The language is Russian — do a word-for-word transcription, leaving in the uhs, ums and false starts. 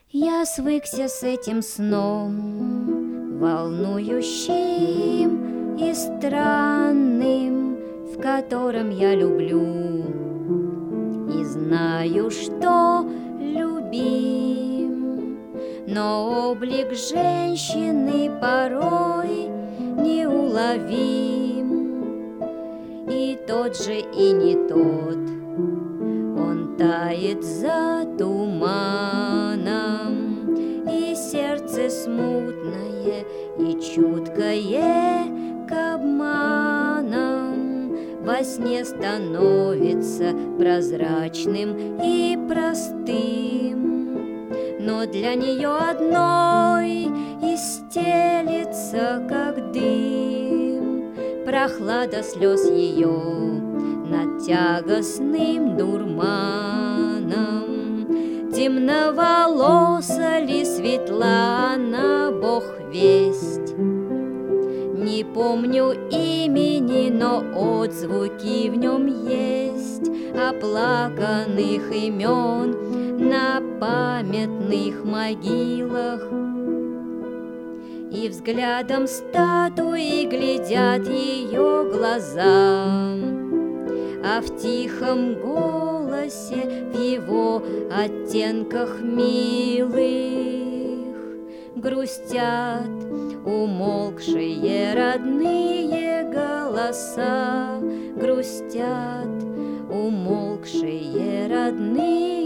Я свыкся с этим сном, волнующим и странным, в котором я люблю и знаю, что любим. Но облик женщины порой неуловим, и тот же и не тот, он тает за туманом, и сердце смутное и чуткое к обманам во сне становится прозрачным и простым, но для нее одной и стелится, как дым, прохлада слез ее над тягостным дурманом. Темноволоса ли, светла она, Бог весть. Не помню имени, но отзвуки в нем есть оплаканных имен на памятных могилах. И взглядом статуи глядят ее глаза, а в тихом голосе, в его оттенках милых, грустят умолкшие родные голоса, грустят умолкшие родные